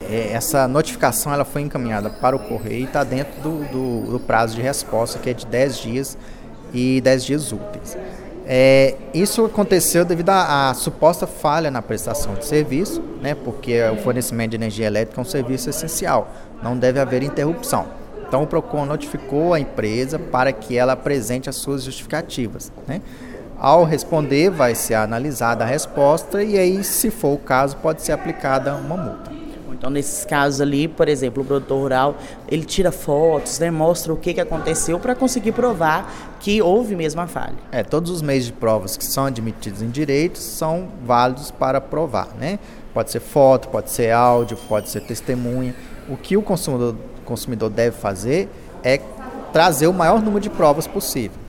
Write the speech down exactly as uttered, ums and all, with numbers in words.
é, essa notificação ela foi encaminhada para o correio e está dentro do, do, do prazo de resposta, que é de dez dias e dez dias úteis. É, isso aconteceu devido à, à suposta falha na prestação de serviço, né, porque o fornecimento de energia elétrica é um serviço essencial, não deve haver interrupção. Então o PROCON notificou a empresa para que ela apresente as suas justificativas, né? Ao responder, vai ser analisada a resposta e aí, se for o caso, pode ser aplicada uma multa. Então, nesses casos ali, por exemplo, o produtor rural, ele tira fotos, né, mostra o que, que aconteceu para conseguir provar que houve mesmo a falha. É, todos os meios de provas que são admitidos em direito são válidos para provar, né? Pode ser foto, pode ser áudio, pode ser testemunha. O que o consumidor, consumidor deve fazer é trazer o maior número de provas possível.